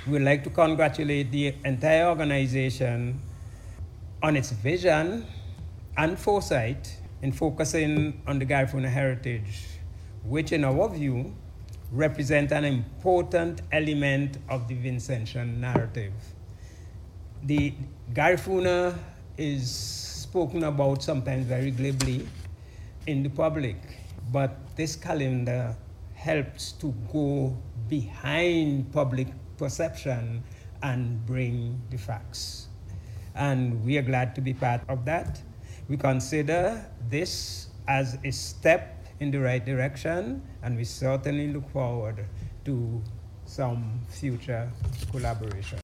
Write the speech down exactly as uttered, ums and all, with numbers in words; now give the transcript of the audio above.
We'd like to congratulate the entire organization on its vision and foresight in focusing on the Garifuna heritage, which in our view represent an important element of the Vincentian narrative. The Garifuna is spoken about sometimes very glibly in the public, but this calendar helps to go behind public perception and bring the facts. And we are glad to be part of that. We consider this as a step in the right direction, and we certainly look forward to some future collaboration.